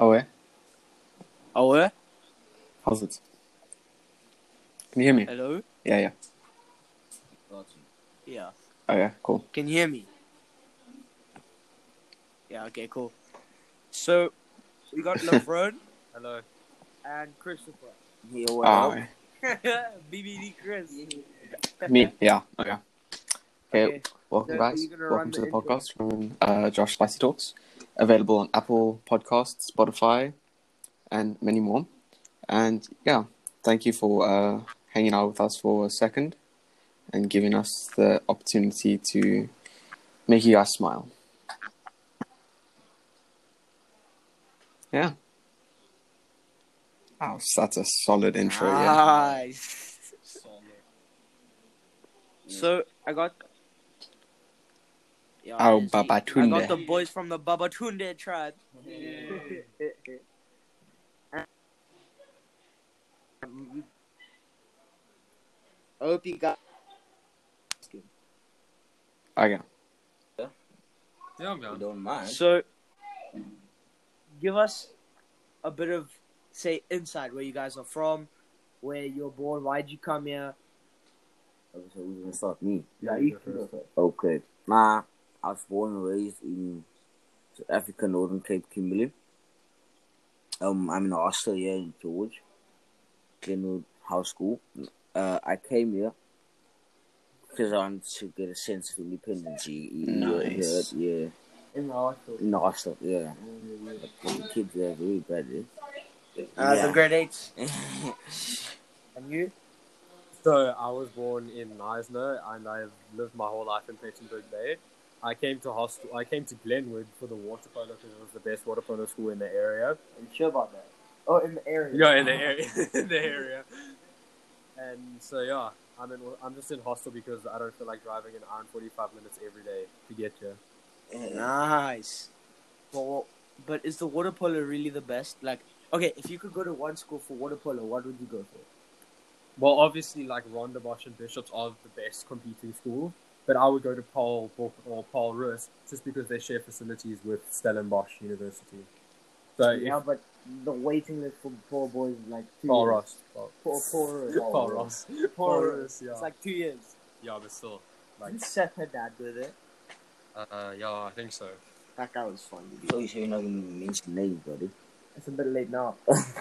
Oh, yeah? Oh, yeah? How's it? Can you hear me? Hello? Yeah. Yeah. Oh, yeah, cool. Can you hear me? Yeah, okay, cool. So, we got Laverne. Hello. And Christopher. Yeah, what up? BBD Chris. Me, yeah. Okay. Okay. Welcome, So, guys. you're gonna Welcome run to the the intro. podcast from Josh Spicy Talks. Available on Apple Podcasts, Spotify, and many more. And yeah, thank you for hanging out with us for a second and giving us the opportunity to make you guys smile. Yeah. Oh, that's a solid intro, yeah. Nice. So, I got... Yeah, Oh, honestly, I Babatunde. got the boys from the Babatunde tribe. I hope you got... Okay. Yeah, man. Don't mind. So, give us a bit of, say, insight where you guys are from, where you're born, why'd you come here? Okay, so who's gonna start? Me? Yeah, you can go first. Okay. I was born and raised in South Africa, Northern Cape, Kimberley. I'm in a hostel here in George, Glenwood House School. I came here because I wanted to get a sense of independence. Nice. Yeah. In the hostel. In the hostel, yeah. But the kids there are very bad, The grade 8s. And you? So, I was born in Knysna and I've lived my whole life in Plettenberg Bay. I came to Glenwood for the water polo because it was the best water polo school in the area. Are you sure about that? Oh, in the area. Yeah, in the area. in the area. And so, yeah, I'm just in hostel because I don't feel like driving an hour and 45 minutes every day to get here. Nice. Well, but is the water polo really the best? Like, okay, if you could go to one school for water polo, what would you go for? Well, obviously, like Rondebosch and Bishops are the best competing schools, but I would go to Paul or Paul Roos just because they share facilities with Stellenbosch University. So Yeah, but the waiting list for poor boys is like 2 Paul years. Ross. Paul Ross. Paul Roos, yeah. It's like 2 years. Yeah, but still. Like, Seth her dad with it. Yeah, I think so. That guy was fun. So you're not going to mention names, buddy? It's a bit late now.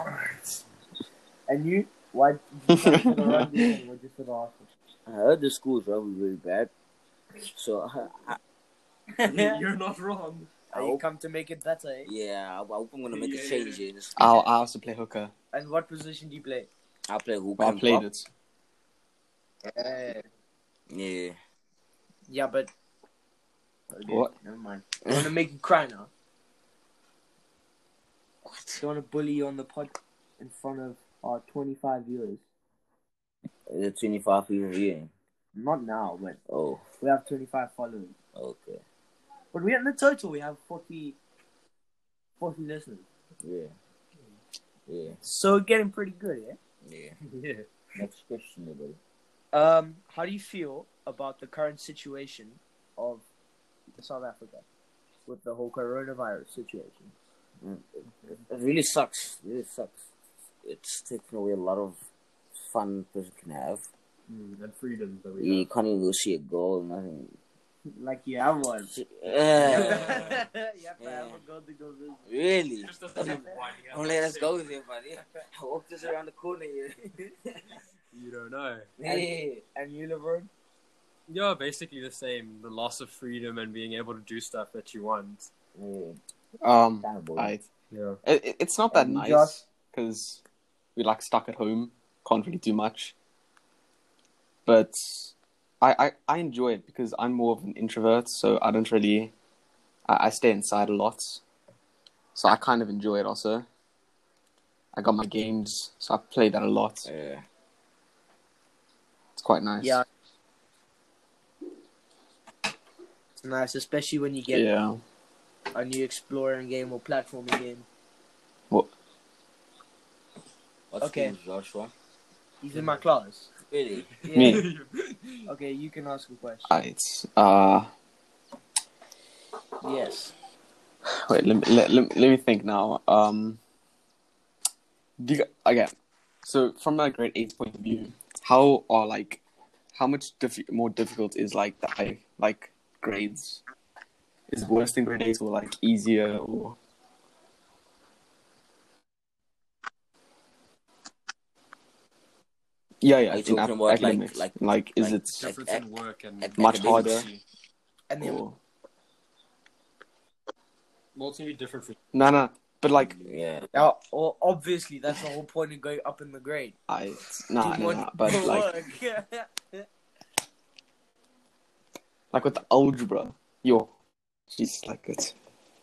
And you? Why did you come to the rugby and what just for the hostel? I heard the school's rugby really bad. So, You're not wrong. You come to make it better, eh? yeah, I hope I'm going to make a change here. I also play hooker. And what position do you play? I play hoop. Well, I played it. Yeah. Yeah, but... Okay, What? never mind. I want to make you cry now. What? I want to bully you on the pod in front of our 25 viewers. The 25 people here. Not now, but Oh, we have 25 followers. okay. But in the total, we have 40 listeners. Yeah. So getting pretty good, yeah? Yeah. Yeah. Next question, buddy. How do you feel about the current situation of South Africa with the whole coronavirus situation? It really sucks. It's taken away a lot of fun person can have. And freedom that we You have. can't even go see a girl, nothing. Like you have one. You Yeah. have to have a girl to go visit. Really? Don't let us go there, buddy. I walked just around the corner here. You don't know. And you, Laverne? Yeah, basically the same. The loss of freedom and being able to do stuff that you want. Yeah. It's not that And nice Josh? because we're like stuck at home, can't really do much. But I enjoy it because I'm more of an introvert, so I don't really... I stay inside a lot. So I kind of enjoy it also. I got my games, so I play that a lot. Yeah. It's quite nice. Yeah. It's nice, especially when you get Yeah. a new exploring game or platforming game. What? What's Okay. okay. Joshua? He's in my class. Really? Yeah. Me? Okay, you can ask a question. It's Yes. Wait, let me think now. Okay, so from a grade 8 point of view, how much more difficult is like the grades? Is worse than grade 8 or like easier or? Yeah, Are yeah. you talking about academics, is like it Difference in work and much academics? harder? And then Or... Well, it's gonna be different for No, but like Yeah. well, obviously that's the whole point of going up in the grade. no, but Do like work. like with the algebra, she's like it's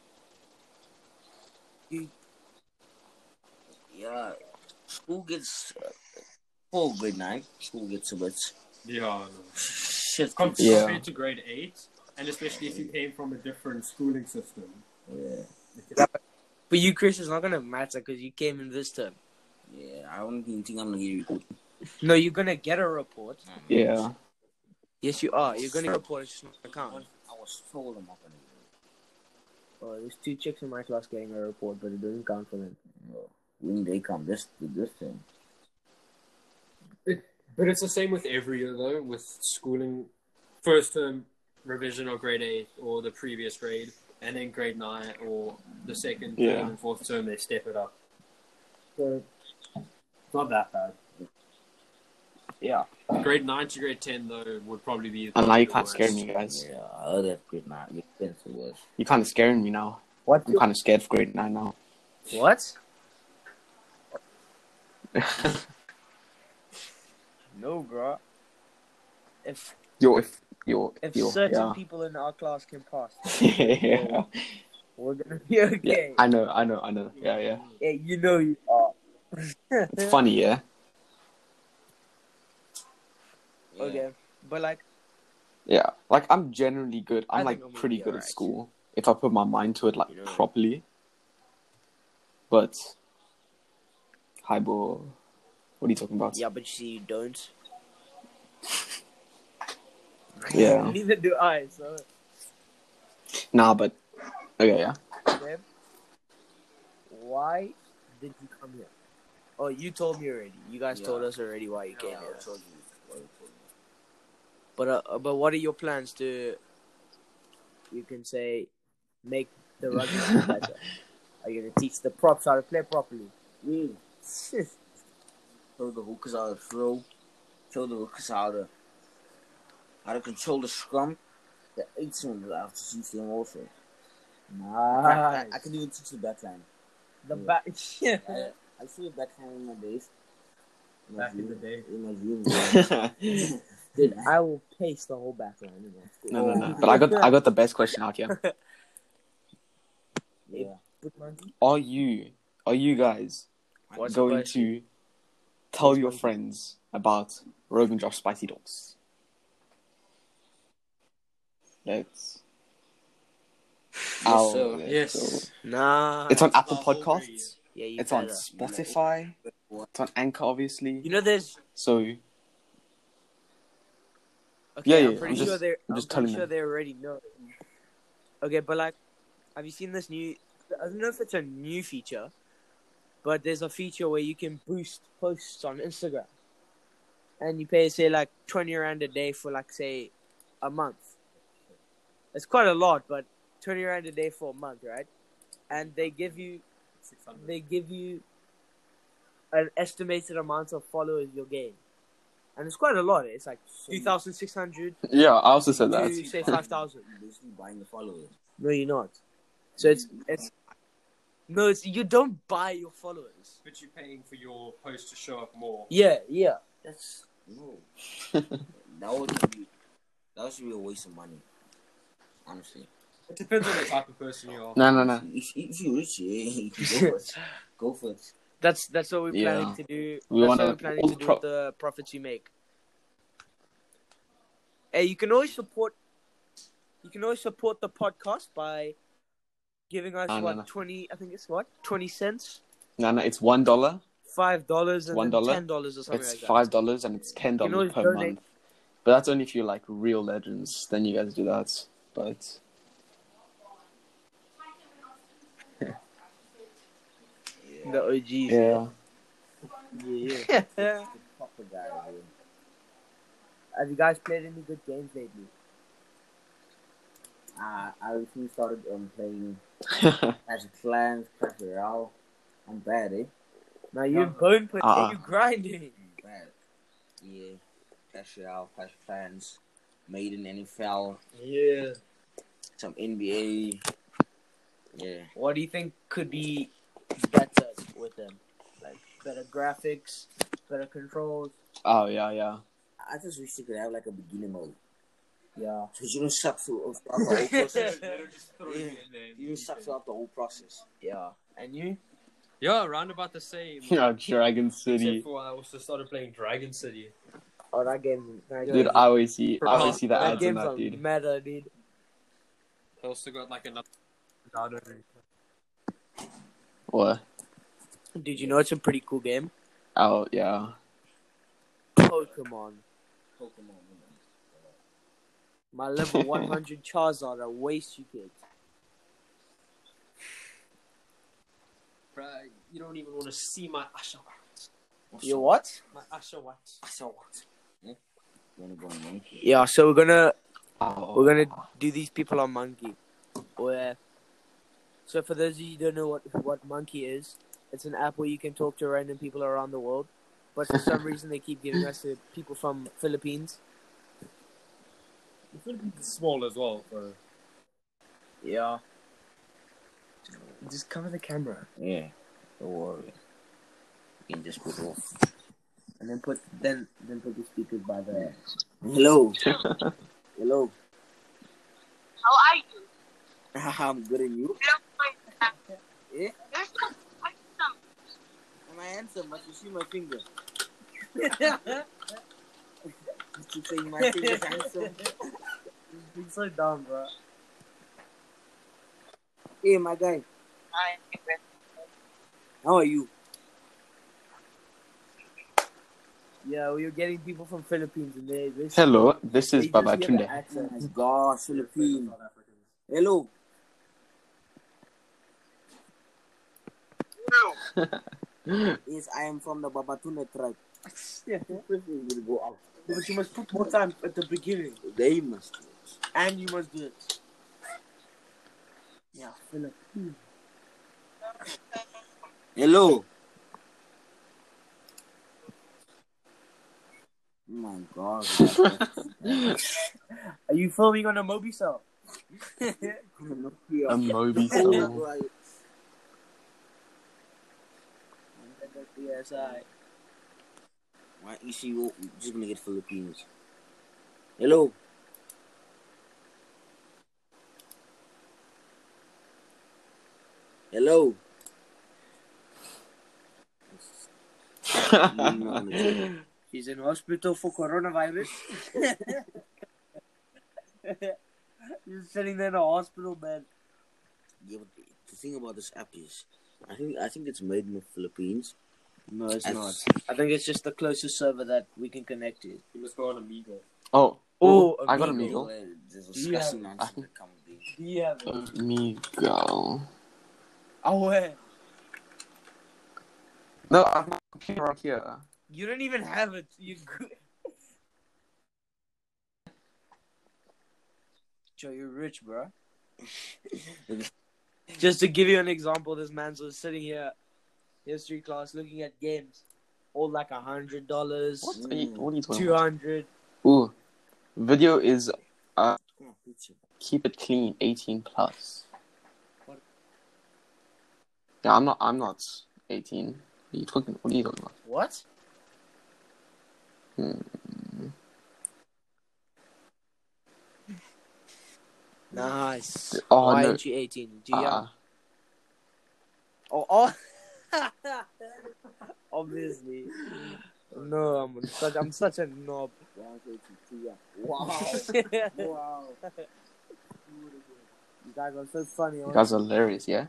Yeah. School gets for grade 9. School gets a bit no. shit. Yeah. Compared to grade 8, and especially if you came from a different schooling system. Yeah. For you, Chris, it's not gonna matter because you came in this term. Yeah. I don't even think I'm gonna get you. No, you're gonna get a report. yeah. Yes, you are. You're gonna get a report. It's just not gonna count. I was told I'm not gonna get Oh, there's 2 chicks in my class getting a report, but it doesn't count for them. it. When they come this thing. But it's the same with every year, though, with schooling. First term revision or grade 8 or the previous grade, and then grade 9 or the second, Yeah. third, and fourth term, they step it up. So it's not that bad. Yeah. Grade 9 to grade 10, though, would probably be. And now you the can't worst. scare me, guys. Yeah, I heard that grade 9. Your parents are worse. You're kind of scaring me now. What? I'm kind of scared for grade 9 now. What? No, bro. If certain yeah. people in our class can pass, yeah. we're gonna be okay. I know. Yeah. Yeah, you know you are. It's funny, yeah. Yeah. Okay, but like, Yeah, like I'm generally good. I I'm think like I'm gonna pretty be good alright. at school if I put my mind to it like You know. properly. But Hybo, what are you talking about? yeah, but you see, you don't. Yeah. Neither do I. So, Nah, but okay, yeah. okay. Why did you come here? Oh, you told me already. You guys Yeah. told us already why you came Yeah, here. I told you. But what are your plans to? You can say, make the rugby team better. Are you gonna teach the props how to play properly? Mm. Show the hookers how to throw. Show the hookers how to control the scrum. The 8 ones I have to teach them also. Nice. I can even teach the backline. The Yeah. back. I see the backline in my days. Back in the day. In my dreams. Dude, I will pace the whole back line. No. But I got the best question out here. Yeah. Are you guys What's going the question? to tell your friends about Rogan Josh Spicy Dogs? Let's. Yes, sir. Yes. Nah. It's on That's Apple the whole Podcasts. Yeah, you It's better. on Spotify. It's on Anchor, obviously. You know, there's. So Okay, Yeah, I'm yeah, pretty I'm sure just- they're. I'm I'm just pretty telling sure them. they already know. Okay, but like, have you seen this new? I don't know if it's a new feature, but there's a feature where you can boost posts on Instagram, and you pay say like 20 rand a day for like say a month. It's quite a lot, but 20 rand a day for a month, right? And they give you 600. an estimated amount of followers you'll gain. And it's quite a lot. It's like 2,600 yeah, I also said that. to say 5,000. You're basically buying the followers. No, you're not. So it's you don't buy your followers. But you're paying for your post to show up more. Yeah. That's no. that would be a waste of money. Honestly. It depends on the type of person you are. No. If you're rich, yeah, you can go for it. Go for it. That's what we're planning Yeah. to do. We That's wanna- what we're planning all to do pro- with the profits you make. Hey, you can always support the podcast by giving us No. 20, I think it's 20 cents, No, it's $1. $5 and $1. then $10 or something It's like that. $5 and it's You can $10 always per donate. month. But that's only if you're like real legends. Then you guys do that. But The OGs. Yeah. Yeah. Proper guy, dude. Have you guys played any good games lately? I recently started playing Clash of Clans, Clash Royale. I'm bad, eh? Now you're bone putting, Uh-uh. you grinding. I'm bad. Yeah. Clash Royale, Clash of Clans, Maiden NFL, Yeah. some NBA. Yeah. What do you think could be better with them? Like better graphics, better controls. Oh, yeah. I just wish you could have like a beginner mode. Yeah. So you don't suck throughout the whole process. You don't suck throughout the whole process. Yeah. And you? Yeah, around about the same. Yeah, Dragon City. Except for I also started playing Dragon City. Oh, that game. Dude, I always see the that ads in game's that, a dude. meta, dude. I also got like another. What? Did you know it's a pretty cool game? Oh, yeah. Pokemon. Pokemon. My level 100 Charizard will waste you kids. Bruh, you don't even want to see my Ashawat. You what? My Ashawat. You wanna go on Monkey? Yeah, so we're gonna Oh. do these people on Monkey. Where, so for those of you who don't know what Monkey is, it's an app where you can talk to random people around the world. But for some reason they keep giving us to people from Philippines. The Philippines is small as well, so. Yeah. Just cover the camera. Yeah. Don't worry. You can just put off. And then put the speakers by the Hello. Hello. How are you? I'm good and you? Yeah? You're so handsome. Am I handsome? But you see my finger. You keep saying my finger's handsome. It's so dumb, bro. Hey, my guy. Hi. How are you? Yeah, we were getting people from Philippines and they Hello, this is they just Baba hear the Tunde. Oh accent. my gosh, Philippines. Hello. Yes, I am from the Babatuna tribe. Yeah. Will go out. But you must put more time at the beginning. They must. And you must do it. Yeah, Philippines. Hello. Oh my God. Are you filming on a Mobicel? A Moby Soul. Yes, I. Why you see you just gonna get Philippines? Hello. Hello. He's in hospital for coronavirus. He's sitting there in a hospital bed. Yeah, but the thing about this app is, I think it's made in the Philippines. No, it's And- not. I think it's just the closest server that we can connect to. You must go on Amigo. Oh, Oh, I got Amigo. Amigo. There's Yeah. disgusting nonsense that comes with it. Yeah. Amigo. Oh, wait. No, I have my computer right here. You don't even have it. You. Joe, you're rich, bro. Just to give you an example, this man's was sitting here, history class, looking at games, all like $100, What are you talking about? 200. Ooh, video is Come on, picture. keep it clean, 18 plus. Yeah, I'm not 18. What are you talking about? What? Nice. Oh, Why no. aren't you 18? Too young. Uh-uh. Oh. Obviously. No, I'm such a knob. Wow. Wow. You guys are so funny. You guys are hilarious, yeah?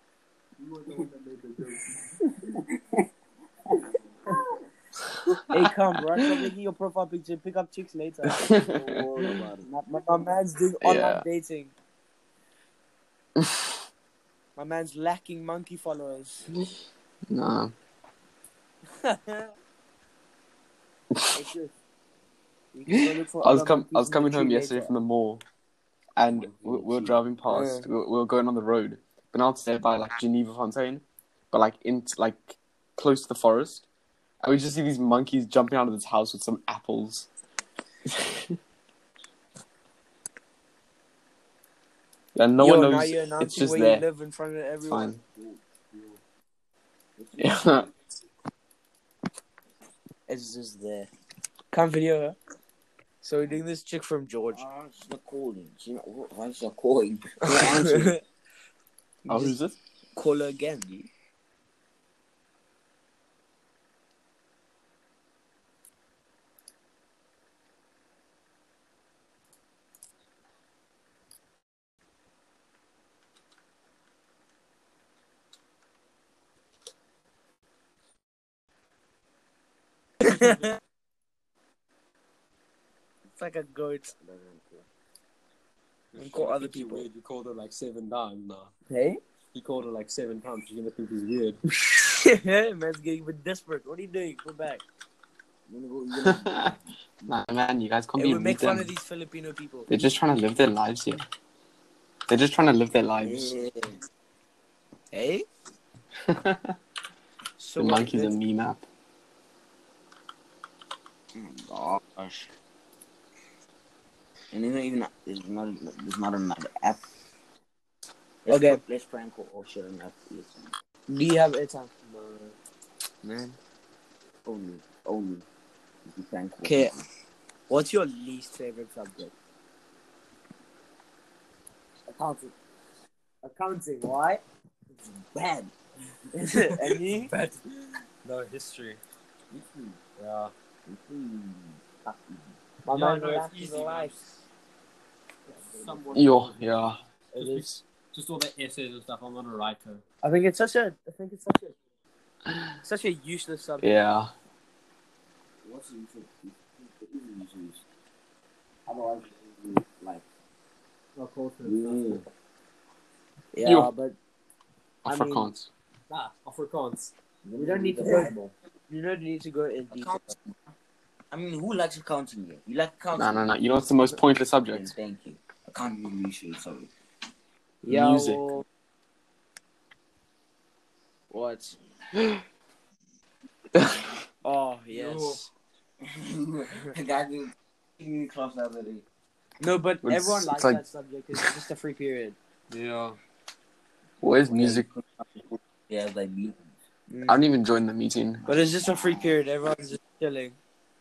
Hey, come, bro. Stop making your profile picture. Pick up chicks later. Don't worry about it. My man's doing online Yeah. dating. My man's lacking monkey followers. Nah. It's just, you can go look for I was other monkeys in the coming home tree yesterday later. from the mall, and Monkey we and were cheetah. driving past. We were going on the road, but not there by like Geneva Fontaine, but like close to the forest. And we just see these monkeys jumping out of this house with some apples. Yeah, no one Now knows. you're It's announcing just where there. you live in front of It's everyone. fine. Yeah. It's just there. Come video her. So we're doing this chick from George. She's not calling. Why is she not calling? She's not answering. Oh, who's this? Call her again, dude. It's like a goat. And call other people. Weird. You called her like 7 times now. Hey? He called her like 7 times. You're gonna think he's weird. Man's getting a bit desperate. What are you doing? Go back. Nah, man, you guys can't Hey, be we make rude fun them. of these Filipino people. They're just trying to live their lives here. They're just trying to live their lives. Hey? So The what, monkey's a let's- meme app. Oh gosh. And there's not another app. Okay. Let's prank call or share an app. Do you have airtime? Man. Only. If you prank call. Okay. What's your least favorite subject? Accounting. Why? It's bad. And you? Bad. No history. Yeah. My Yeah, man, no, it's that's easy, the man. life. Somewhat. Yeah. It is. Just all the essays and stuff. I'm not a writer. I think it's such a useless subject. Yeah. What's the use? Otherwise, like. No culture. Yeah. Yeah, Yo. but I mean, Afrikaans. Afrikaans. we don't need to go. You don't need to go in detail. I mean, who likes accounting here? You like accounting? No. You know what's the most pointless Then subject? thank you. Accounting research, sorry. Yeah. Music. Well, what? Oh yes. The guy who in class the other day. No, but It's- everyone it's likes like- that subject. It's just a free period. Yeah. Where's music? Yeah, like me. I don't even join the meeting. But it's just a free period. Everyone's just chilling.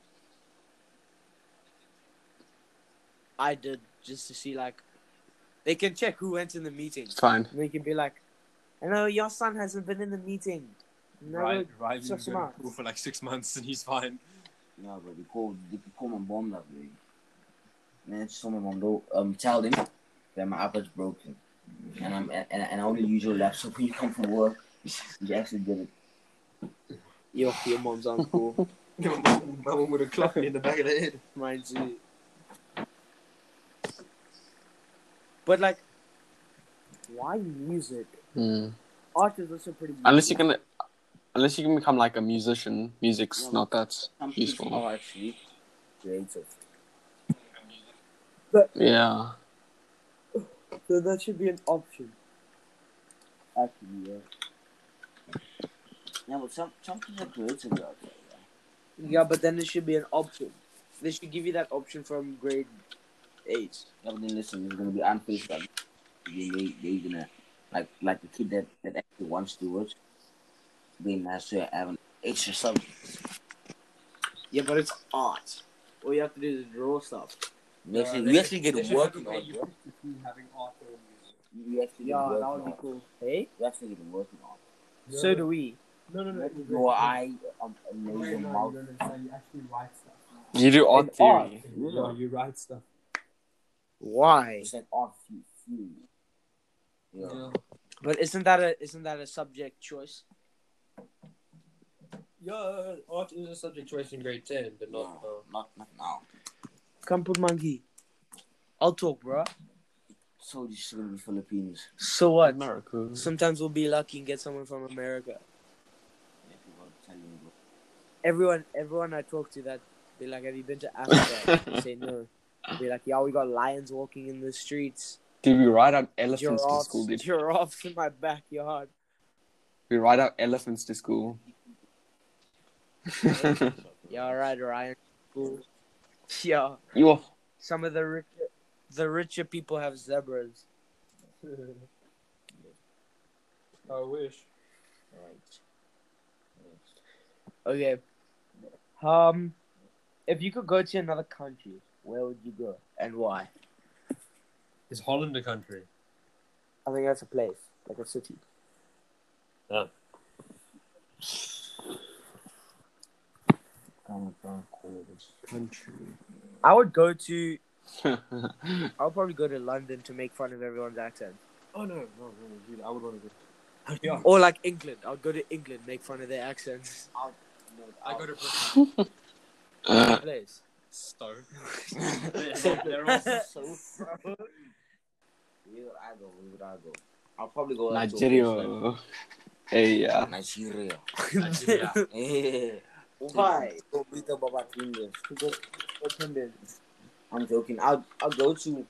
I did just to see like they can check who went in the meeting. It's fine. And they can be like, "I know your son hasn't been in the meeting." Never Right. suck He's him been out. cool for like 6 months and he's fine. Yeah, but they call my mom that way. Man, just told my mom, don't tell him that my iPad's broken. And I only use your laptop when you come from work. You actually did it. Your mom's uncool. My mum would have clocked me in the back of the head. Mine too. But like, why music? Art is also pretty. Unless useful. you can become like a musician, music's not that Some useful. people are actually creative. Yeah. So that should be an option. Actually, yeah. Yeah, but some people are creative out there. Yeah, but then it should be an option. They should give you that option from grade 8. Yeah, but then listen, it's gonna be unfair. They're gonna like the kid that actually wants to do it. Then has to have an extra subject. Yeah, but it's art. All you have to do is draw stuff. You actually get working on it, bro. Having art or music. You actually get Yeah, working that would be on it. cool. Hey? You actually get working on it. So do we. No. Your eye, No, amazing you mouth. don't understand. You actually write stuff. You do art It's art. theory. Yeah, you write stuff. Why? It's like art theory. Yeah. But isn't that a subject choice? Yeah, art is a subject choice in grade 10, but not. Not now. Come put monkey. I'll talk, bro. So this is gonna be Philippines. So what? America. Sometimes we'll be lucky and get someone from America. everyone I talk to that be like, have you been to Africa? I say no. I'll be like, yeah, we got lions walking in the streets. Dude, we ride out elephants to school, dude. Giraffes in my backyard. We ride out elephants to school. Yeah, all right, Ryan. Cool. Yeah, Yo. some of the richer people have zebras. I wish. Okay. If you could go to another country, where would you go and why? Is Holland a country? I think that's a place, like a city. Yeah. Country. I would go to. I would probably go to London to make fun of everyone's accent. Oh no, dude, I would want to go. Yeah. Or like England. I would go to England, make fun of their accents. I go to Britain. Place. Stoke. They're all so. Where would I go? I'll probably go like, to Nigeria. Hey, yeah. Nigeria. Nigeria. Yeah. Why? Go beat up about English. I'm joking. I'll go to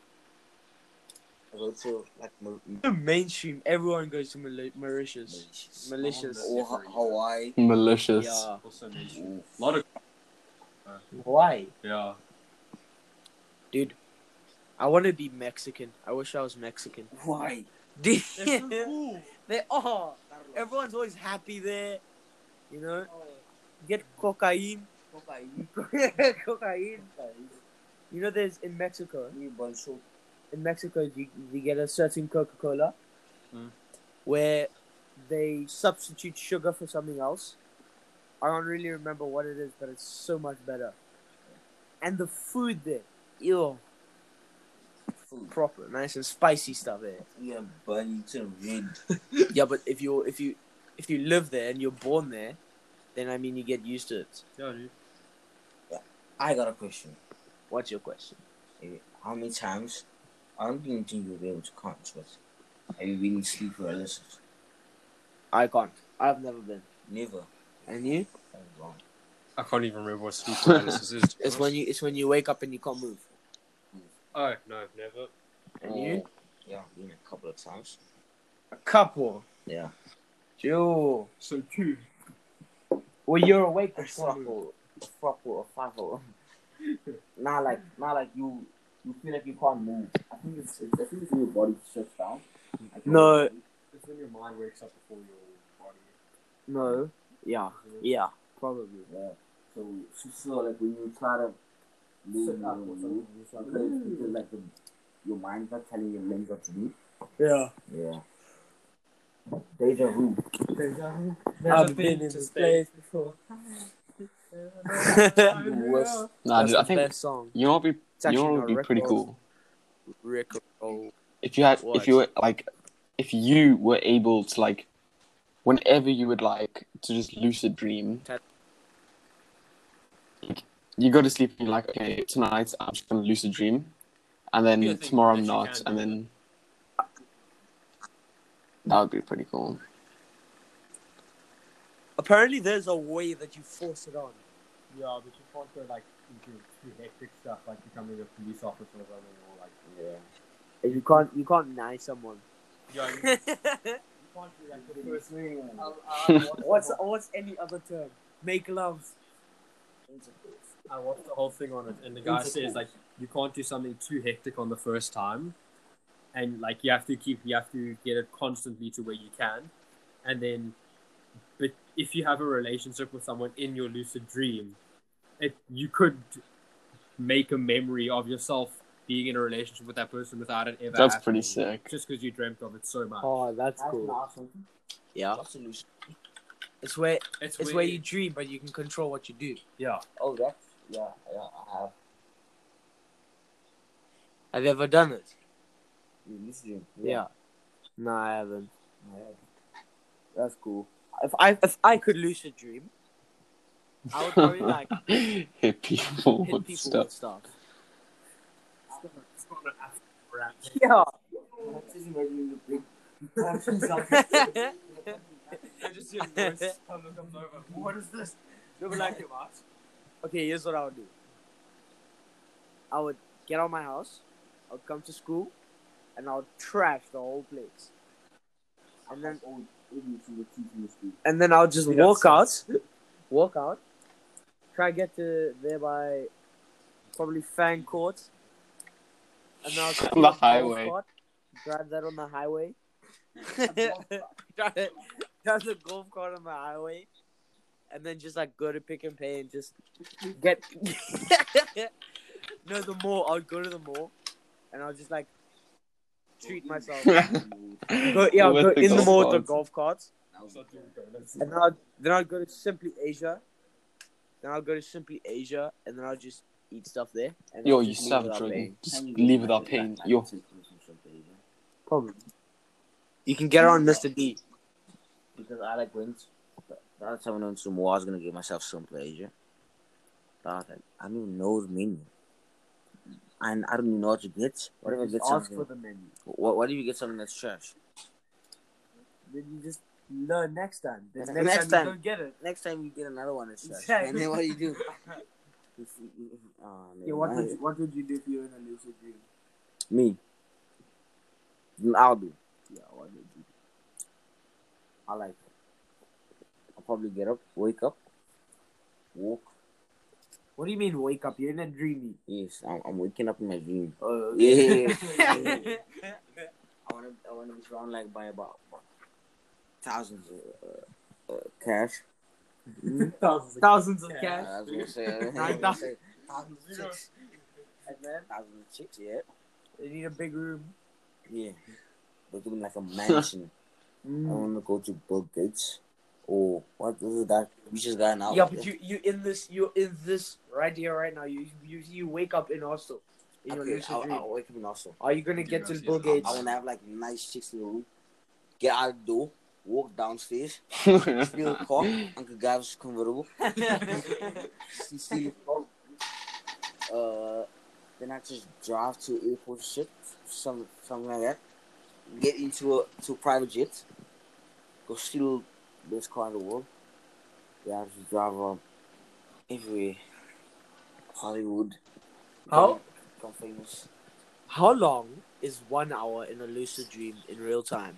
like Mainstream. Everyone goes to Mauritius. Malicious. or Hawaii. Malicious. Yeah. Also mainstream. A lot of. Why? Yeah. Dude, I want to be Mexican. I wish I was Mexican. Why? Dude, They're so cool. they are. Everyone's always happy there. You know? Get cocaine. Cocaine. You know, there's in Mexico. In Mexico, you get a certain Coca-Cola where they substitute sugar for something else. I don't really remember what it is, but it's so much better. And the food there, ew, proper, nice and spicy stuff there. Yeah, Burlington Red. Yeah, but if you live there and you're born there, then I mean you get used to it. Yeah, dude. I got a question. What's your question? How many times? I don't even think you'll be able to count, but have you been in sleep paralysis? I can't. I've never been. Never. And you? That's wrong. I can't even remember what sleep paralysis is. It's when you wake up and you can't move. Oh no, never. And you? Yeah, been a couple of times. A couple. Yeah. Joe. So two. Well, you're awake. A fruckle, a fuckle. Not like you feel like you can't move. I think it's when your body shuts down. Like No. It's when your mind wakes up before your body. No. Yeah. Yeah. Probably. Yeah. So like when you try to move, because like your mind's not telling your limbs what to do. Yeah. Yeah. Deja vu. I've been in this place before. Worst. Nah, dude, I the think best song. you know what would It's actually be not pretty Rick cool Rick Roll. if you What? were able to like, whenever you would like to just lucid dream. Like, you go to sleep and you're like, okay, tonight I'm just gonna lucid dream, and then Yeah, I think tomorrow I'm that you not, can and do then that would be pretty cool. Apparently, there's a way that you force it on. Yeah, but you can't go like into too hectic stuff like becoming a police officer or something, or like Yeah. You can't knife someone. yeah, you can't do like the first thing. What's any other term? Make love. I watched the whole thing on it, and the guy says like you can't do something too hectic on the first time, and like you have to get it constantly to where you can, and then, but if you have a relationship with someone in your lucid dream, you could make a memory of yourself being in a relationship with that person without it ever. That's happening, pretty sick. Just because you dreamt of it so much. Oh, that's cool. Yeah. It's where you dream, but you can control what you do. Yeah. Oh, yeah, I have. Have you ever done it? Lucid. Yeah. No, I haven't. That's cool. If I could lucid dream, I would probably like hit people hit with people stuff. with stuff. It's not an African rap. Yeah. I just hear a voice comes over. What is this? No, but like, okay, here's what I would do. I would get out of my house, I would come to school, and I would trash the whole place. And then I'll just walk out, try to get to there by probably Fang Court, and then I'll take On the a golf highway. cart, drive that on the highway. drive the golf cart on the highway, and then just like go to Pick and Pay and just get. No, the mall. I'll go to the mall, and I'll just like treat myself. I'll go With the in the golf mall with the carts. golf carts. And then I'll go to Simply Asia. Then I'll go to Simply Asia, and then I'll just eat stuff there. And Yo, I'll you just leave savage, without right? paying. Just leave without paying. Yo, Probably. You can get it on Mr. D. Because I like went. The other time I went to the mall, I was gonna get myself Simple Asia. But I was like, I don't even know the menu. And I don't even know what to get. What if I get Ask something? for the menu. What if you get something that's trash? Then you just learn next time. Then Next next time. time you don't get it. Next time you get another one that's trash. Exactly. And then what do you do? Yeah, what would you do if you were in a lucid dream? Me. I'll do. Yeah, what would you do? I like it. I'll probably get up, wake up, walk. What do you mean wake up? You're in a dreamy. Yes, I'm waking up in my dream. Oh, Yeah. I wanna be surrounded like by about thousands of cash. Thousands of cash. I was gonna say 9,000. thousands of chicks. And then Thousands of chicks, yeah. they need a big room. Yeah. They're doing like a mansion. I wanna go to Bill Gates. Or what is that richest guy now? Yeah, but you're in this right here, right now. You wake up in hostel in your Okay, lucid I'll dream. wake up in Oslo. Are you gonna get to Bill I Gates? wanna have like nice chicks in the room. Get out the door, walk downstairs, steal a car, Uncle Gav's convertible. Steal a car. Then I just drive to airport shit, something like that. Get into a private jet. Go steal best car in the world. Yeah, I just drive everywhere. Hollywood. How? Become famous. How long is 1 hour in a lucid dream in real time?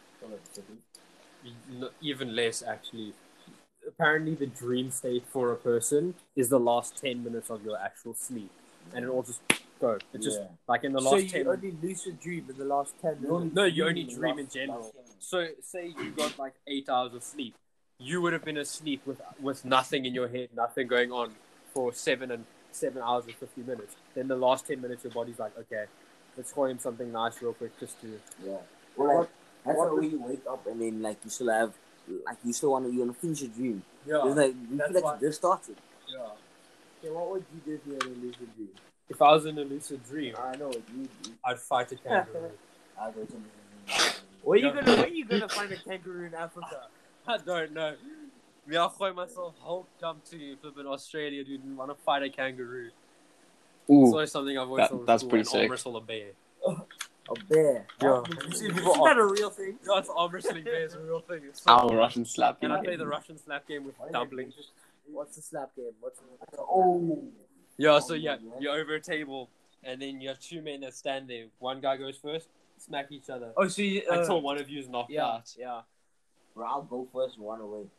Even less, actually. Apparently, the dream state for a person is the last 10 minutes of your actual sleep. And it all just go. It's just like in the So last you 10 only lucid dream in the last 10 minutes? No, you only dream in general. So, say you got like 8 hours of sleep. You would have been asleep with nothing in your head, nothing going on for 7 hours and 50 minutes. Then the last 10 minutes, your body's like, okay, let's call him something nice real quick just to... Yeah. Well, like, that's why when you wake up and then, like, you still have, like, you want to finish your dream. Yeah. It's like, you That's feel why- like you just started. Yeah. Okay, what would you do if you were in a lucid dream? If I was in a lucid dream, I know what you do. I'd fight a kangaroo. I go to Where you gonna find a kangaroo in Africa? I don't know. Yeah, I'll throw myself Hulk jump to flipping Australia, dude, and want to fight a kangaroo. It's ooh, always something I've always thought was that's cool, pretty and sick. arm wrestle a bear. A bear. Yeah. Isn't that a real thing? Yeah, it's arm wrestling bear is a real thing. It's so our cool. Russian slap. And I play the Russian slap game with dumplings. What's the slap game? Yeah, so yeah, you're over a table, and then you have two men that stand there. One guy goes first, smack each other Oh, so you, until one of you is knocked yeah, out. yeah. Bro, I'll go first and run away.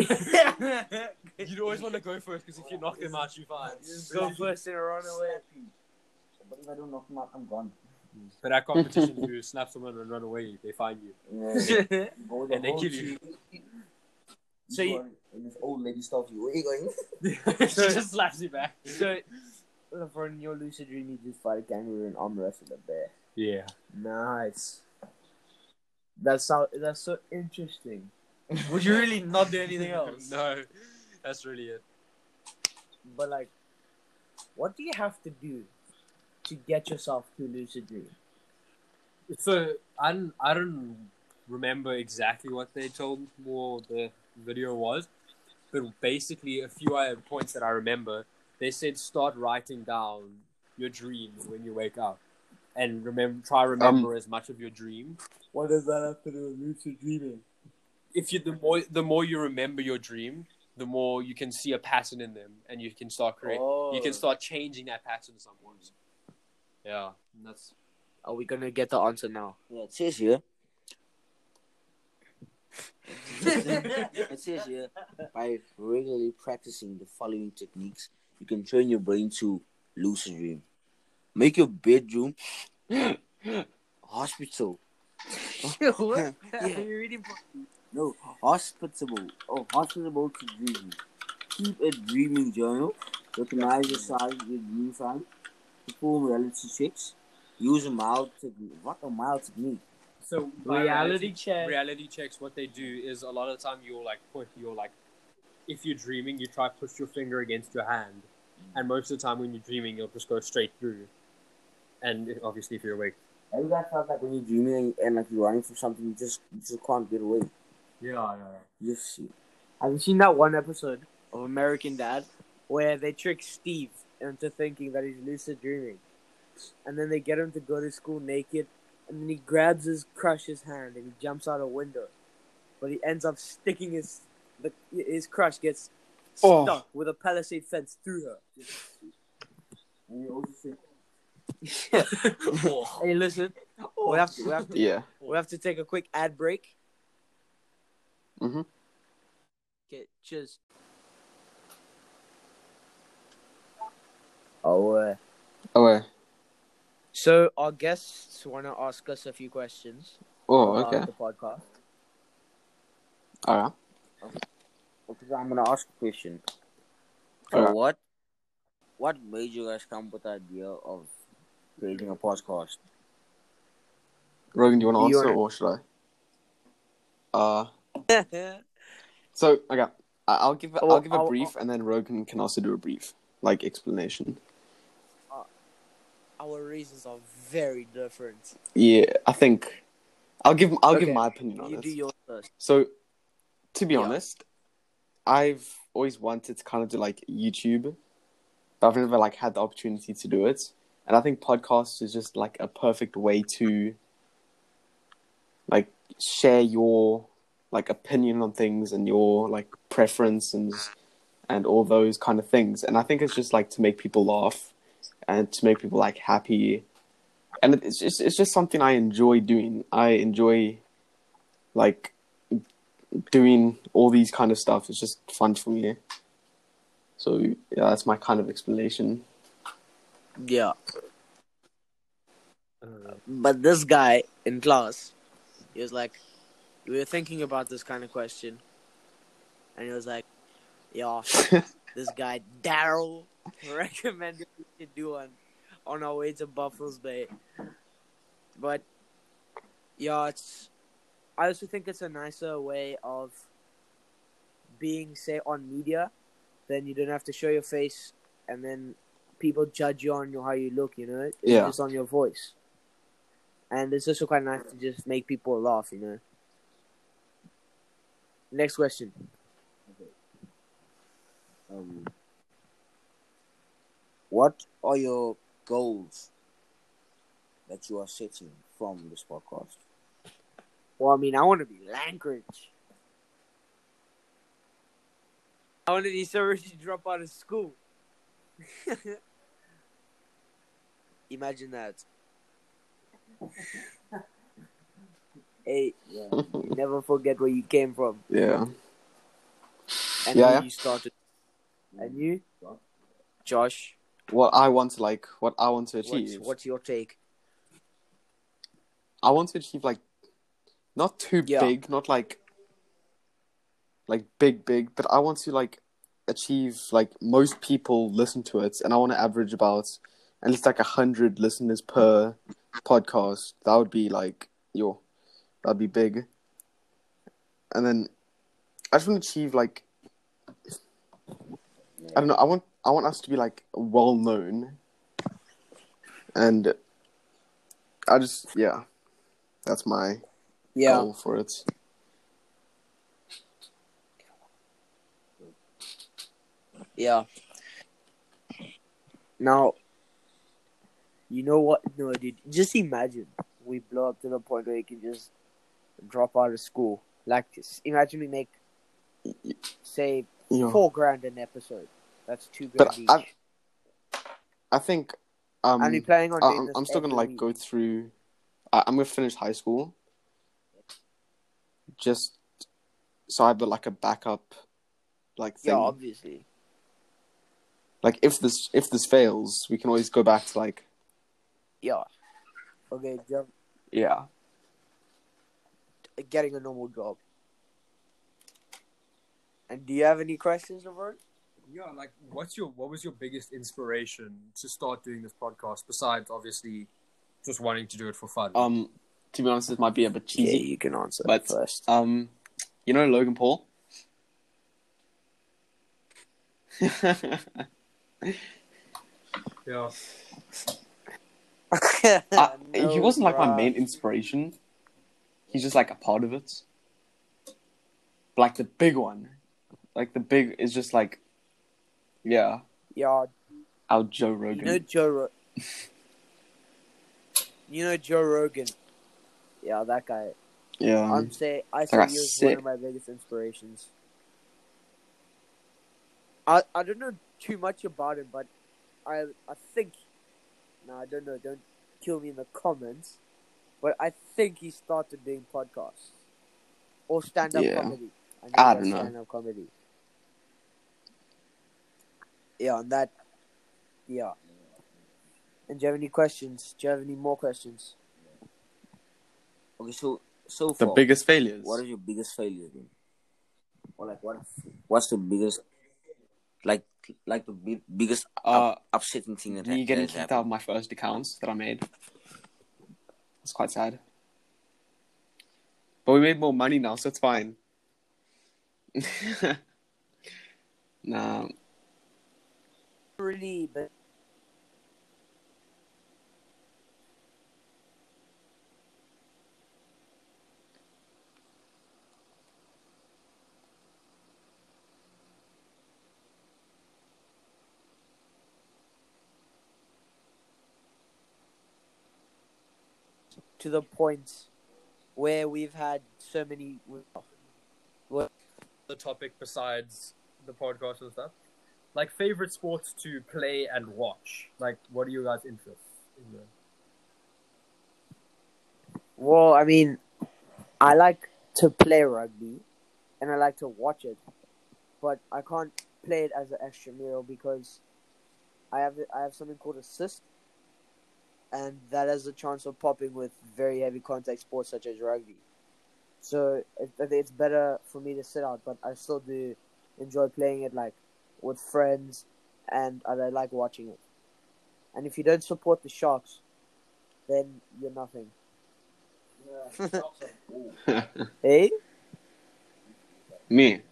You'd always want to go first because if you knock them out, you fight. Just go first and run away. But if I don't knock him out, I'm gone. But at competition, if you slap someone and run away, they find you. Yeah. Go the And they whole kill you. tree. So you- And this old lady stops you. Where you going? She just slaps you back. So, for in your lucid dream, you just fight a kangaroo and arm wrestle a bear. Yeah. Nice. That's so interesting. Would you really not do anything else? No, that's really it. But like, what do you have to do to get yourself to lucid dream? So I don't remember exactly what they told or the video was, but basically a few other points that I remember. They said start writing down your dream when you wake up, and try to remember as much of your dream. What does that have to do with lucid dreaming? If you the more you remember your dream, the more you can see a pattern in them, and you can start you can start changing that pattern somewhat. Yeah, and that's. Are we gonna get the answer now? Yeah, it says here. It says here, by regularly practicing the following techniques, you can train your brain to lucid dream. Make your bedroom hospital. What? Yeah. Are you reading? No, hospitable. Oh, hospitable to dreaming. Keep a dreaming journal. Recognize your signs, your dream signs. Perform reality checks. Use a mild technique. What a mild technique. So Reality check. Reality checks. What they do is a lot of the time you'll if you're dreaming, you try to push your finger against your hand, and most of the time when you're dreaming, you'll just go straight through. And obviously, if you're awake. Have you guys felt like when you're dreaming and like you're running from something, you just can't get away? Yeah. You just see. Have you seen that one episode of American Dad where they trick Steve into thinking that he's lucid dreaming, and then they get him to go to school naked, and then he grabs his crush's hand and he jumps out a window, but he ends up sticking his crush gets stuck with a palisade fence through her. And you also say, Hey, listen, we have to Yeah. we have to take a quick ad break. Mhm. Okay, cheers. oh, Oh. So our guests want to ask us a few questions Oh. about Okay. the podcast. Alright. okay, I'm gonna ask a question. So Alright. what made you guys come up with the idea of creating a podcast? Rogan, do you want to You answer wanna- or should I? So okay, I'll give a brief, and then Rogan can also do a brief explanation. Our reasons are very different. Yeah, I think I'll give Okay, my opinion on You it. do yours first. So, to be Yeah. honest, I've always wanted to kind of do YouTube, but I've never had the opportunity to do it. And I think podcasts is just a perfect way to share your opinion on things and your preferences and all those kind of things. And I think it's just to make people laugh and to make people happy. And it's just something I enjoy doing. I enjoy doing all these kind of stuff. It's just fun for me. So yeah, that's my kind of explanation. Yeah. But this guy in class, he was like, we were thinking about this kind of question, and he was like, yeah, this guy Daryl recommended we should do one on our way to Buffalo's Bay. But yeah, I also think it's a nicer way of being, say, on media. Then you don't have to show your face, and then people judge you on how you look. It's just on your voice. And it's also quite nice to just make people laugh. Next question. What are your goals that you are setting from this podcast? Well, I mean, I want to be Langridge. I want to be so rich to drop out of school. Imagine that. Hey, you never forget where you came from. Yeah. And Yeah, where yeah. you started. And you? Josh, What I want to achieve. what's your take? I want to achieve not too Yeah. big, not big, but I want to achieve most people listen to it, and I want to average about at least 100 listeners per podcast. That would be that'd be big. And then I just want to achieve I don't know. I want us to be well known, and that's my goal for it. Yeah. Now, you know what? No, dude. Just imagine we blow up to the point where you can just drop out of school. Imagine we make, say, Yeah. $4,000 an episode. That's $2,000 But each. I think And we're planning on doing I'm, this I'm still gonna every like week. go through. I'm gonna finish high school, just so I have like a backup, like thing. Yeah, obviously. Like if this fails, we can always go back to like Yeah. Okay, yeah. getting a normal job. And do you have any questions, Laverne? Yeah, like what was your biggest inspiration to start doing this podcast besides obviously just wanting to do it for fun? To be honest, this might be a bit cheesy. Okay, you can answer but first. You know Logan Paul? Yeah. He wasn't like my main inspiration. He's just like a part of it. But, like the big one. Like the big is just like yeah. Yeah, Our Joe Rogan. You know Joe Rogan. Yeah, that guy. Yeah. I say guy's he was one sick. of my biggest inspirations. I don't know too much about him, but I think. No, I don't know. Don't kill me in the comments. But I think he started doing podcasts or stand-up Yeah. comedy. I don't know. Stand-up comedy. Yeah, and that. Yeah. And do you have any questions? Do you have any more questions? Okay, so The far, biggest failures. what is your biggest failure then? Or like what's the biggest like the biggest upsetting thing that Me getting has kicked out happened? of my first accounts that I made. It's quite sad. But we made more money now, so it's fine. Nah. Really, but to the point where we've had so many. The topic besides the podcast and stuff. Like favorite sports to play and watch. Like what are you guys' interests in the... Well, I mean, I like to play rugby, and I like to watch it, but I can't play it as an extramural because I have something called a cyst, and that has a chance of popping with very heavy contact sports such as rugby. So it's better for me to sit out, but I still do enjoy playing it like with friends, and I like watching it. And if you don't support the Sharks, then you're nothing. Hey? Me.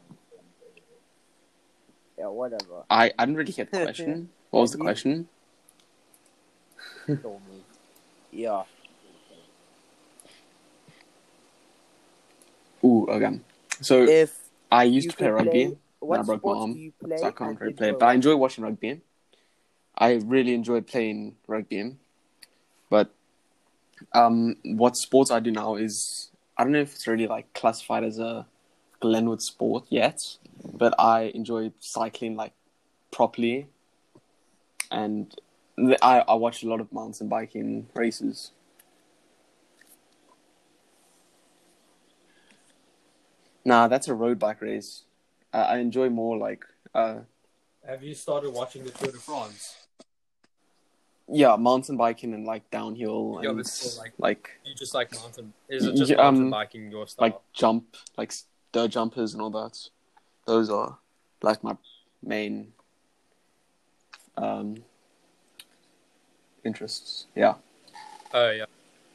Yeah, whatever. I didn't really get the question. What was the question? Yeah. Ooh, okay. So If I used you to play could rugby, play, then what I broke my sports arm, do you play? so I can't and really play. enjoy But I enjoy watching rugby. I really enjoy playing rugby. But what sports I do now is, I don't know if it's really like classified as a Glenwood sport yet, but I enjoy cycling like properly, and I watch a lot of mountain biking races. Nah, that's a road bike race. I enjoy more like Have you started watching the Tour de France? yeah, mountain biking and like downhill Yeah, and but still, like You just like mountain... Is it just Yeah, mountain biking your style? like jump, like dirt jumpers and all that. Those are like my main interests. Yeah, Oh, yeah.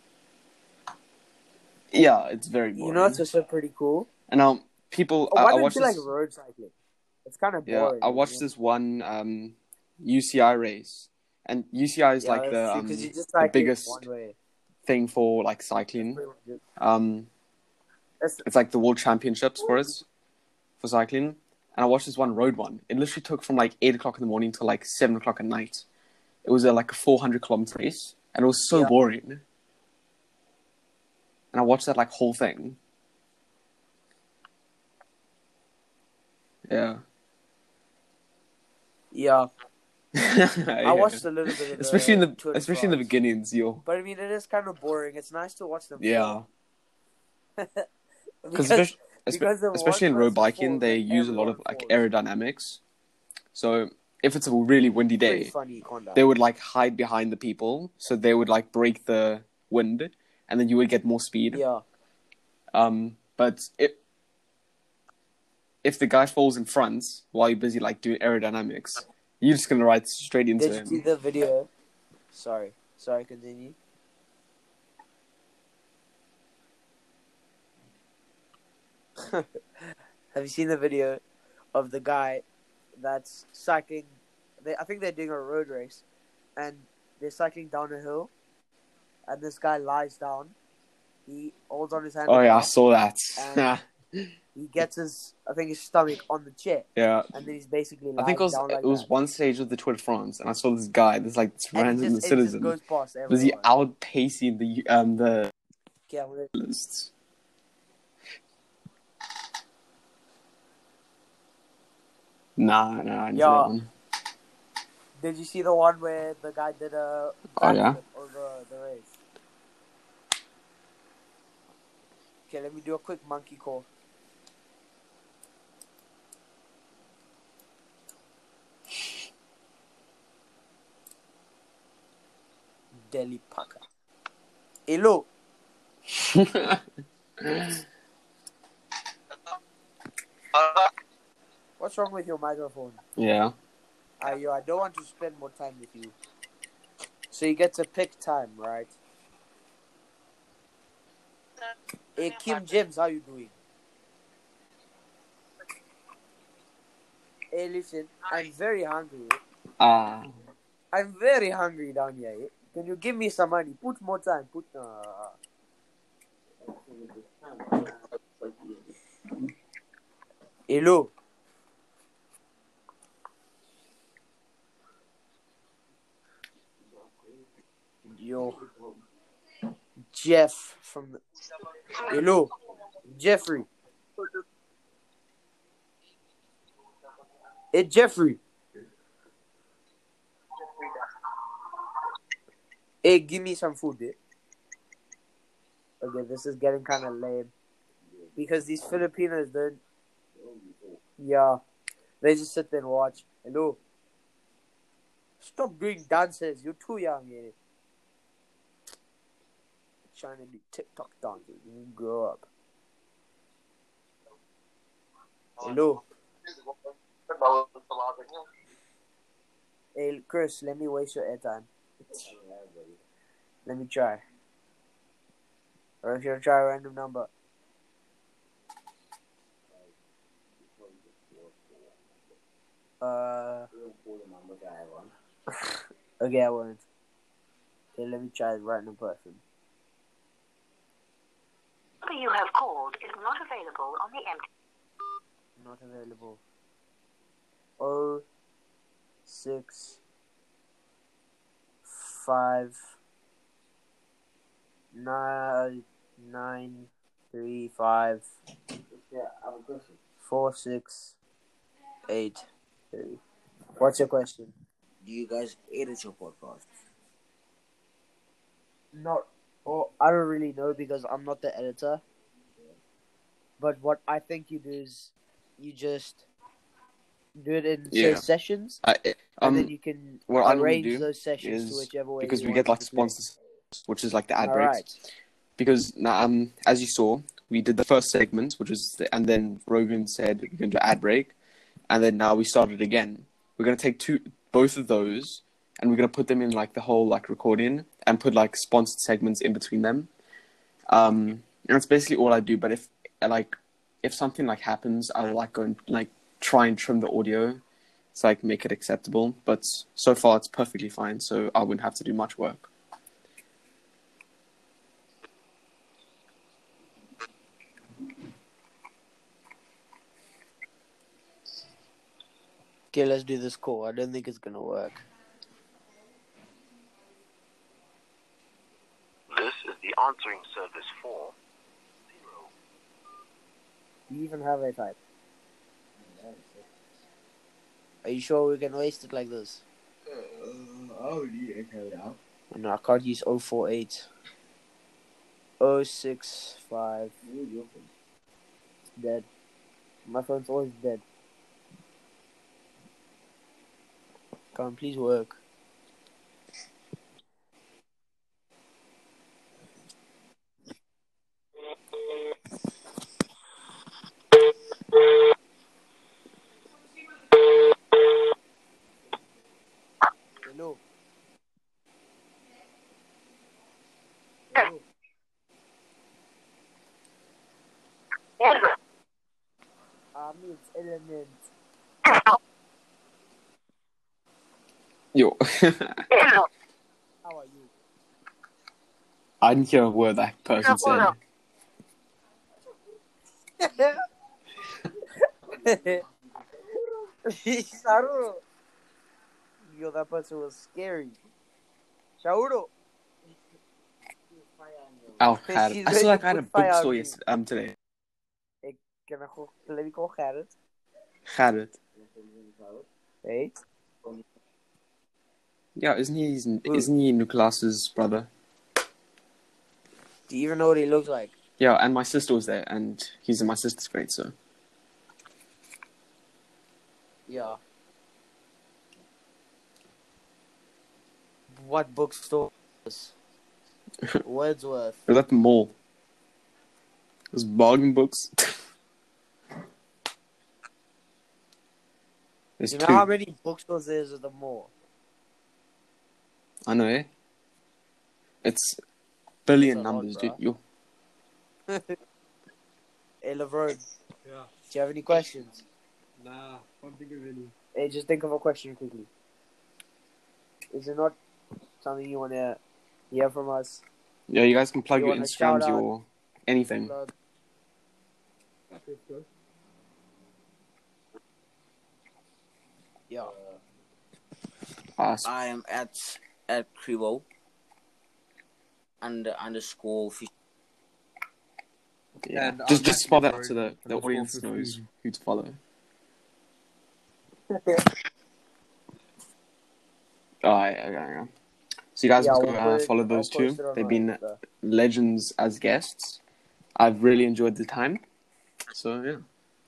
yeah, it's very boring. You know, it's also pretty cool. And now people, Oh, why I don't watched you this. like road cycling? It's kind of Yeah, boring. I watched this one UCI race, and UCI is like because you just the like biggest one way. thing for like cycling. Pretty much it. It's like the world championships for it, for cycling. And I watched this one road one. It literally took from like 8 o'clock in the morning till like 7 o'clock at night. It was like a 400-kilometer race, and it was so Yeah. boring. And I watched that like whole thing. Yeah. Yeah, Yeah. I watched a little bit of especially in the the Tour de especially in the France. beginnings, But I mean, it is kind of boring. It's nice to watch them yeah, fail. because because if one especially in road person biking, falls, they then use a lot everyone of like falls. aerodynamics. So if it's a really windy Pretty day, funny conduct. they would like hide behind the people, so they would like break the wind, and then you would get more speed. Yeah. But if the guy falls in front while you're busy like doing aerodynamics, you're just gonna ride straight into Did you see him. the video? Sorry, continue. Have you seen the video of the guy that's cycling? I think they're doing a road race, and they're cycling down a hill, and this guy lies down. He holds on his hand. Oh yeah, I saw that. And he gets his stomach on the chair, Yeah, and then he's basically I lying think down like it was that. one stage of the Tour de France, and I saw this guy, this And random it just citizen, goes past was he everyone. outpacing the Okay, I'm gonna- lists? Nah, I didn't see Yeah. that one. Did you see the one where the guy did a Oh, yeah? backflip over the race? Okay, let me do a quick monkey call. Delhi Paka. Hello. What's wrong with your microphone? Yeah. I don't want to spend more time with you. So you get to pick time, right? Hey, Kim James, how you doing? Hey, listen, I'm very hungry. I'm very hungry down here. Eh? Can you give me some money? Put more time. Hello. Yo. Jeff from the... Hello. Jeffrey. Hey, Jeffrey. Hey, give me some food, eh? Okay, this is getting kind of lame. Because these Filipinos, don't... Yeah. They just sit there and watch. Hello. Stop doing dances. You're too young, eh? Trying to do TikTok dances. You grow up. Hello. Hey, Chris, let me waste your airtime. Let me try. Or if you're try a random number. Okay, I won't. Okay, let me try a random person. Number you have called is not available on the empty. Not available. 0, 6, 5, 9, 3, 5, 4, 6, 8, 3. What's your question? Do you guys edit your podcast? Not. Oh, I don't really know because I'm not the editor. But what I think you do is you just do it in say sessions, and then you can what I normally arrange do those sessions to is whichever way because you we want get it like to play. sponsors, which is like the ad All breaks. right. Because as you saw, we did the first segment, and then Rogan said we're going to do ad break, and then now we started again. We're going to take both of those, and we're going to put them in like the whole like recording and put like sponsored segments in between them. And that's basically all I do. But if something like happens, I'll like go and like try and trim the audio to like make it acceptable. But so far it's perfectly fine, so I wouldn't have to do much work. Okay, let's do this call. I don't think it's gonna work. This is the answering service for 0. Do you even have a type? Are you sure we can waste it like this? Oh, yeah, carry out. No, I can't use 048. 065. Dead. My phone's always dead. Come on, please work. Hello. Hello. It's Element. Yo. How are you? I didn't hear a word that person said. Saru. Yo, that person was scary. Shauro. Oh, had She's I ready feel like to I had a put fire bookstore on you. today. Let me call Gerrit. Had it. Hey? Yeah, isn't he Nicholas's brother? Do you even know what he looks like? Yeah, and my sister was there, and he's in my sister's grade, so. Yeah. What bookstore? Wordsworth. It was at the mall. It was bargain books. There's You two. know how many bookstores there is at the mall? I know, eh? It's billion It's a lot, numbers, bro. dude. Yo. Hey, Laverne, Yeah. do you have any questions? Nah, can't think of any. Hey, just think of a question quickly. Is it not something you want to hear from us? Yeah, you guys can plug You your wanna shout Instagrams, out? your anything. Plug? Yeah. I am at Krivo underscore fish. Yeah. And Just I'm spell that actually out so the underscore audience 15. knows who to follow. Oh, yeah. So you guys Yeah, must we'll go put it- follow I'll those post two. it on They've our been Insta. legends as guests. I've really enjoyed the time. So, yeah.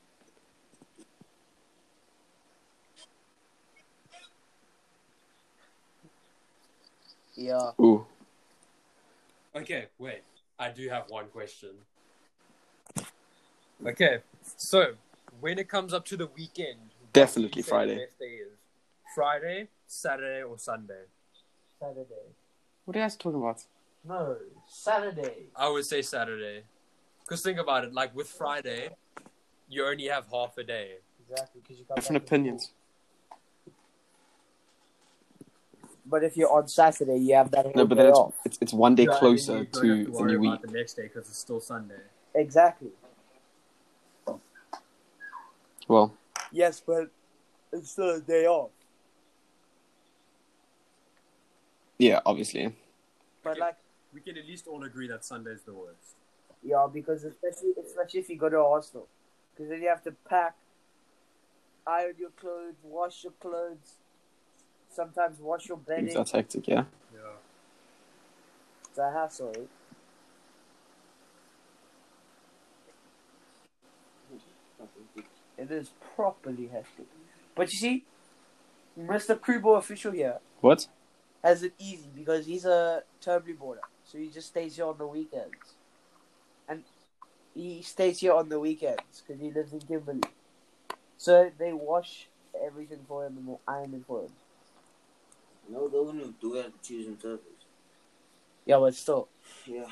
Yeah. Ooh. Okay, wait. I do have one question. Okay, so when it comes up to the weekend, what Definitely would you say Friday. the best day is? Friday, Saturday, or Sunday? Saturday. What are you guys talking about? No, Saturday. I would say Saturday. Because think about it, like with Friday, you only have half a day. Exactly, because you got Different opinions. But if you're on Saturday, you have that whole No, but day then off. it's one day Yeah, and then closer you don't to have the worry new week. about the next day because it's still Sunday. Exactly. Well, Yes, but it's still a day off. yeah, obviously. But Okay. like, We can at least all agree that Sunday's the worst. yeah, because especially if you go to a hostel, because then you have to pack, iron your clothes, wash your clothes, sometimes wash your bedding. That's hectic, yeah. Yeah. It's a hassle. It is properly hectic. But you see, Mr. Krubo official here What? has it easy because he's a Turbly boarder. So he just stays here on the weekends. And he stays here on the weekends because he lives in Kimberley. So they wash everything for him and they iron it for him. No, they wouldn't do that to choosing surface. Yeah, but still. Yeah,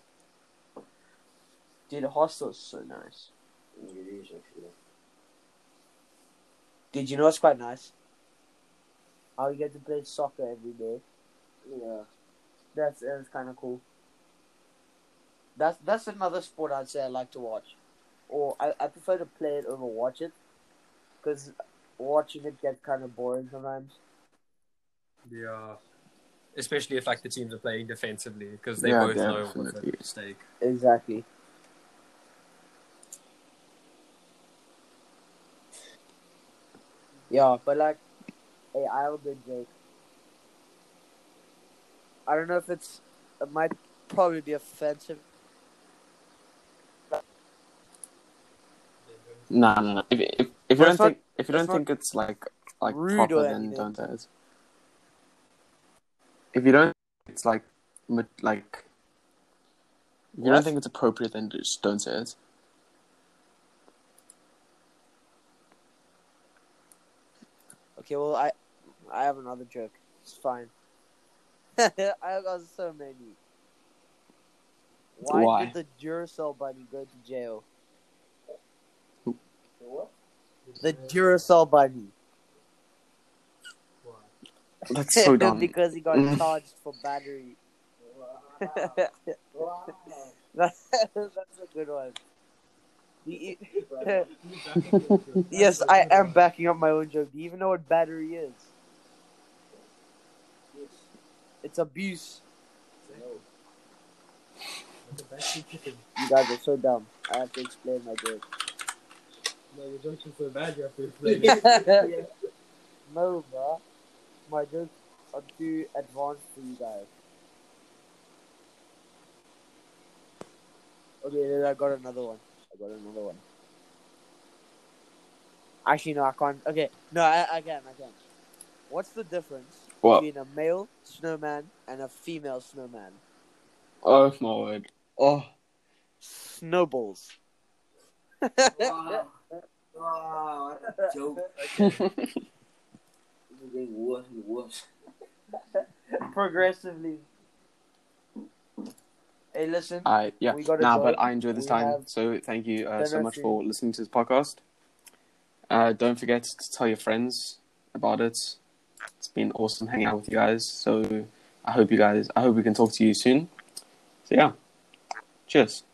Dude, the hostel's so nice. it is actually. Dude, you know what's quite nice? How you get to play soccer every day. Yeah. That's kind of cool. That's another sport I'd say I like to watch. Or I prefer to play it over watch it. Because watching it gets kind of boring sometimes. Yeah. Especially if like the teams are playing defensively because they Yeah, both know what's definitely. at stake. Exactly. Yeah, but like, hey, I have a good joke. I don't know if it might probably be offensive. No. If you But don't it's not- if you don't it's not think it's like rude proper, or then anything. don't say it. If you don't, it's like if you What? don't think it's appropriate, then just don't say it. Okay, well, I have another joke. It's fine. I got so many. Why did the Duracell bunny go to jail? The Duracell bunny. That's so dumb. Because he got charged for battery. That's a good one. Yes, I am backing up my own joke. Do you even know what battery is? It's abuse. You guys are so dumb. I have to explain my joke. No, your jokes are so bad, you have to explain it. No, bro. My jokes are too advanced for you guys. Okay, then I got another one. Actually, no, I can't. Okay, no, I can. What's the difference What? between a male snowman and a female snowman? Oh my word! Oh, Snowballs. Wow, what a joke. This is getting worse and worse. Progressively. Hey, listen. yeah. We gotta Nah, go. but I enjoyed this We time. have So thank you so dinner much soon. for listening to this podcast. Don't forget to tell your friends about it. It's been awesome hanging out with you guys. So I hope we can talk to you soon. So yeah, cheers.